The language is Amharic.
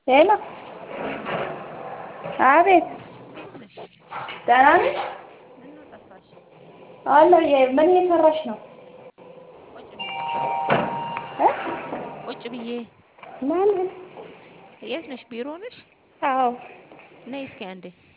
ሄሎ ሄሎ አቤት እንዴት ነሽ? ደህና ነሽ? ምነው ጠፋሽ? አለሁ። ምን እየሰራሽ ነው? ቁጭ ብዬ እ ቁጭ ብዬ። ለምን? የት ነሽ? ቢሮ ነሽ? አዎ። ነይ እስኪ አንዴ